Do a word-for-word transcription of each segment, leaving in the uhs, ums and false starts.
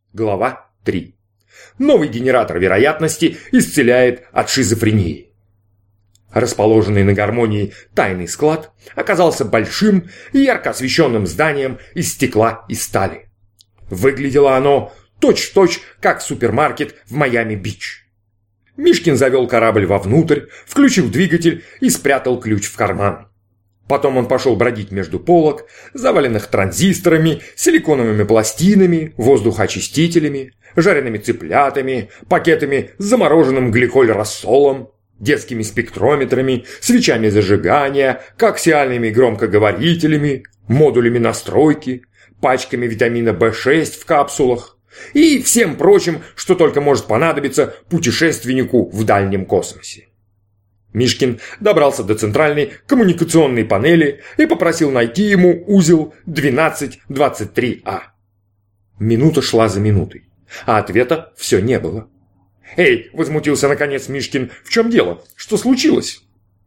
Глава три. Новый генератор вероятности исцеляет от шизофрении. Расположенный на гармонии тайный склад оказался большим и ярко освещенным зданием из стекла и стали. Выглядело оно точь-в-точь, как супермаркет в Майами-Бич. Мишкин завел корабль вовнутрь, включил двигатель и спрятал ключ в карман. Потом он пошел бродить между полок, заваленных транзисторами, силиконовыми пластинами, воздухоочистителями, жареными цыплятами, пакетами с замороженным гликоль-рассолом, детскими спектрометрами, свечами зажигания, коаксиальными громкоговорителями, модулями настройки, пачками витамина бэ шесть в капсулах и всем прочим, что только может понадобиться путешественнику в дальнем космосе. Мишкин добрался до центральной коммуникационной панели и попросил найти ему узел двенадцать двадцать три а. Минута шла за минутой, а ответа все не было. «Эй!» – возмутился наконец Мишкин. «В чем дело? Что случилось?»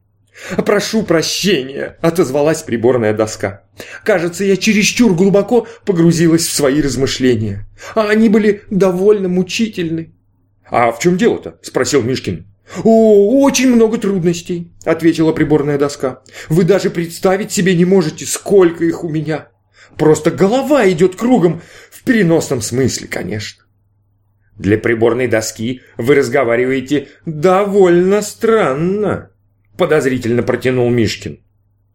«Прошу прощения», – отозвалась приборная доска. «Кажется, я чересчур глубоко погрузилась в свои размышления, а они были довольно мучительны». «А в чем дело-то?» – спросил Мишкин. «О, очень много трудностей», — ответила приборная доска. «Вы даже представить себе не можете, сколько их у меня. Просто голова идет кругом, в переносном смысле, конечно». «Для приборной доски вы разговариваете довольно странно», — подозрительно протянул Мишкин.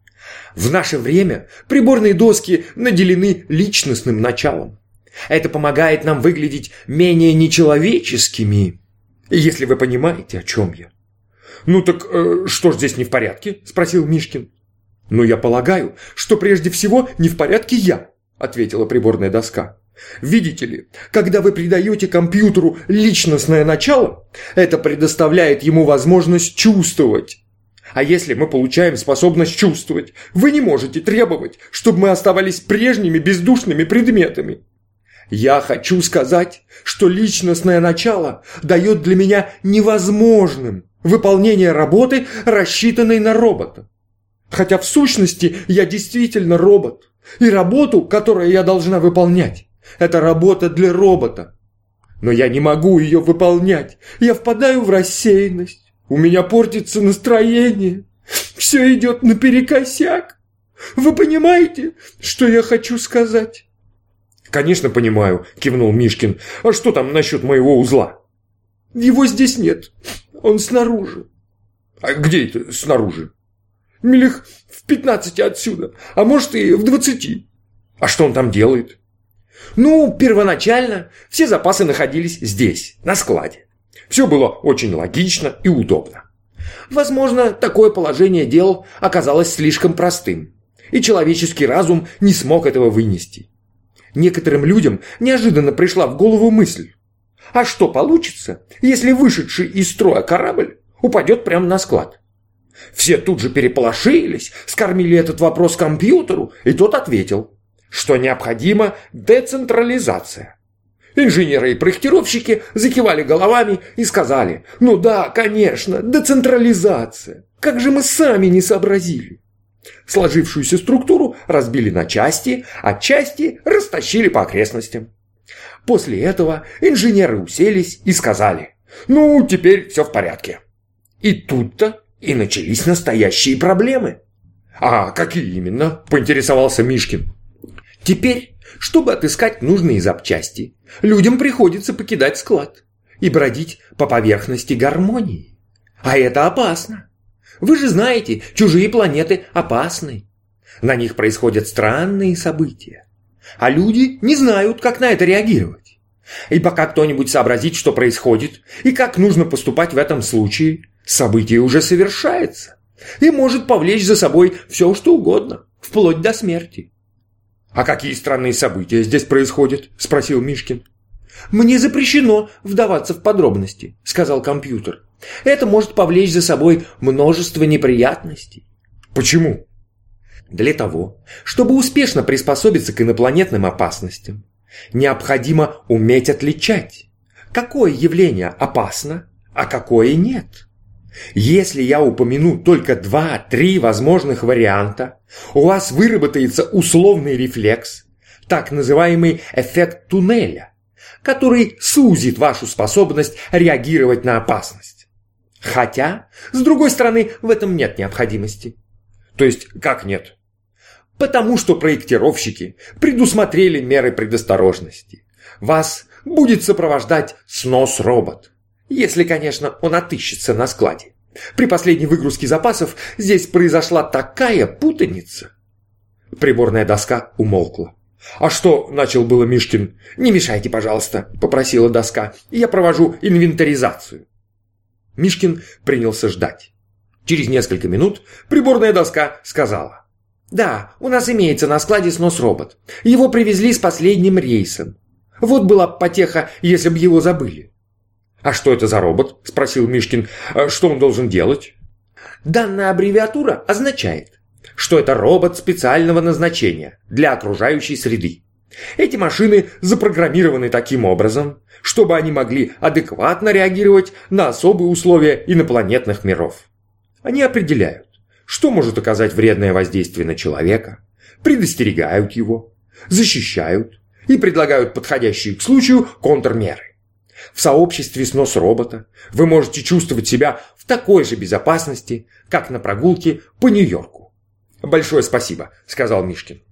«В наше время приборные доски наделены личностным началом. Это помогает нам выглядеть менее нечеловеческими, если вы понимаете, о чем я». «Ну так э, что ж здесь не в порядке?» – спросил Мишкин. «Ну, я полагаю, что прежде всего не в порядке я», – ответила приборная доска. «Видите ли, когда вы придаете компьютеру личностное начало, это предоставляет ему возможность чувствовать. А если мы получаем способность чувствовать, вы не можете требовать, чтобы мы оставались прежними бездушными предметами. Я хочу сказать, что личностное начало дает для меня невозможным выполнение работы, рассчитанной на робота. Хотя в сущности я действительно робот, и работу, которую я должна выполнять, это работа для робота. Но я не могу ее выполнять, я впадаю в рассеянность, у меня портится настроение, все идет наперекосяк. Вы понимаете, что я хочу сказать?» «Конечно понимаю», – кивнул Мишкин. «А что там насчет моего узла?» «Его здесь нет. Он снаружи». «А где это снаружи?» «Милях в пятнадцати отсюда, а может и в двадцати». «А что он там делает?» «Ну, первоначально все запасы находились здесь, на складе. Все было очень логично и удобно. Возможно, такое положение дел оказалось слишком простым, и человеческий разум не смог этого вынести. Некоторым людям неожиданно пришла в голову мысль: а что получится, если вышедший из строя корабль упадет прямо на склад? Все тут же переполошились, скормили этот вопрос компьютеру, и тот ответил, что необходима децентрализация. Инженеры и проектировщики закивали головами и сказали: ну да, конечно, децентрализация, как же мы сами не сообразили. Сложившуюся структуру разбили на части, а части растащили по окрестностям. После этого инженеры уселись и сказали: ну, теперь все в порядке. И тут-то и начались настоящие проблемы. «А какие именно?» – поинтересовался Мишкин. «Теперь, чтобы отыскать нужные запчасти, людям приходится покидать склад и бродить по поверхности гармонии. А это опасно. Вы же знаете, чужие планеты опасны. На них происходят странные события. А люди не знают, как на это реагировать. И пока кто-нибудь сообразит, что происходит, и как нужно поступать в этом случае, событие уже совершается и может повлечь за собой все, что угодно, вплоть до смерти». «А какие странные события здесь происходят?» – спросил Мишкин. «Мне запрещено вдаваться в подробности», – сказал компьютер. «Это может повлечь за собой множество неприятностей». «Почему?» «Для того, чтобы успешно приспособиться к инопланетным опасностям, необходимо уметь отличать, какое явление опасно, а какое нет. Если я упомяну только два-три возможных варианта, у вас выработается условный рефлекс, так называемый эффект туннеля, который сузит вашу способность реагировать на опасность. Хотя, с другой стороны, в этом нет необходимости. То есть, как нет? Потому что проектировщики предусмотрели меры предосторожности. Вас будет сопровождать снос-робот. Если, конечно, он отыщется на складе. При последней выгрузке запасов здесь произошла такая путаница. Приборная доска умолкла. «А что?» – начал было Мишкин. «Не мешайте, пожалуйста», – попросила доска. «Я провожу инвентаризацию». Мишкин принялся ждать. Через несколько минут приборная доска сказала: «Да, у нас имеется на складе снос-робот. Его привезли с последним рейсом. Вот была б потеха, если бы его забыли». «А что это за робот?» – спросил Мишкин. «Что он должен делать?» «Данная аббревиатура означает, что это робот специального назначения для окружающей среды. Эти машины запрограммированы таким образом, чтобы они могли адекватно реагировать на особые условия инопланетных миров. Они определяют, что может оказать вредное воздействие на человека, предостерегают его, защищают и предлагают подходящие к случаю контрмеры. В сообществе снос-робота вы можете чувствовать себя в такой же безопасности, как на прогулке по Нью-Йорку». «Большое спасибо», — сказал Мишкин.